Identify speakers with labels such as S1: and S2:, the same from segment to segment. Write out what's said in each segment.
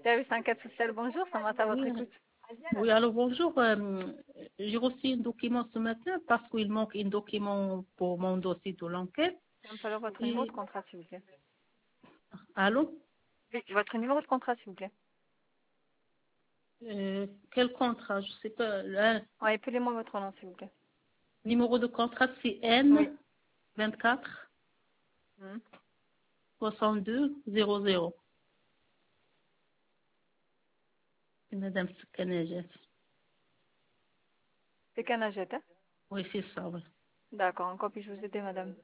S1: Service enquête sociale, bonjour, ça va à votre
S2: Oui,
S1: écoute.
S2: oui, alors bonjour. J'ai reçu un document ce matin parce qu'il manque un document pour mon dossier de l'enquête.
S1: Il va me falloir votre numéro de
S2: Et,
S1: contrat, s'il vous plaît.
S2: allô?
S1: Oui, votre numéro de contrat, s'il vous plaît.
S2: Quel contrat? Je sais pas. Le
S1: Ouais, appelez-moi votre nom, s'il vous plaît.
S2: numéro de contrat, c'est
S1: Oui.
S2: N 24
S1: Hmm.
S2: 62 00. C'est Madame Skanagef.
S1: C'est Canagette, hein?
S2: Oui, c'est ça, oui.
S1: D'accord, en quoi puis-je vous aider, madame?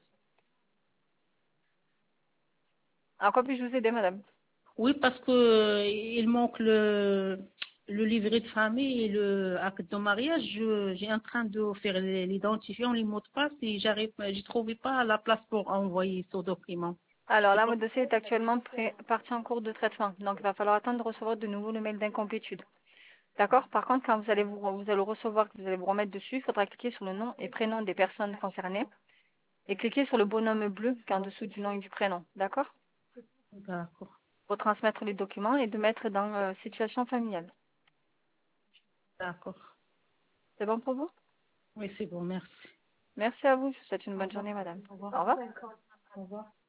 S1: En quoi puis-je vous aider, madame?
S2: Oui, parce que il manque le livret de famille et le acte de mariage. J'ai en train de faire l'identifiant, les mots de passe et je trouvais pas la place pour envoyer ce document.
S1: Alors
S2: C'est
S1: là,
S2: pas-
S1: votre dossier est actuellement parti en cours de traitement, donc il va falloir attendre de recevoir de nouveau le mail d'incomplétude. D'accord? Par contre, quand vous allez le recevoir, que vous allez vous remettre dessus, il faudra cliquer sur le nom et prénom des personnes concernées et cliquer sur le bonhomme bleu qui est en dessous du nom et du prénom. D'accord?
S2: D'accord,
S1: Pour transmettre les documents et de mettre dans situation familiale.
S2: d'accord.
S1: C'est bon pour vous?
S2: Oui, c'est bon, merci.
S1: Merci à vous. Je vous souhaite une
S2: Au
S1: bonne
S2: revoir.
S1: journée, madame.
S2: Au revoir.
S1: Au revoir.
S2: Au revoir.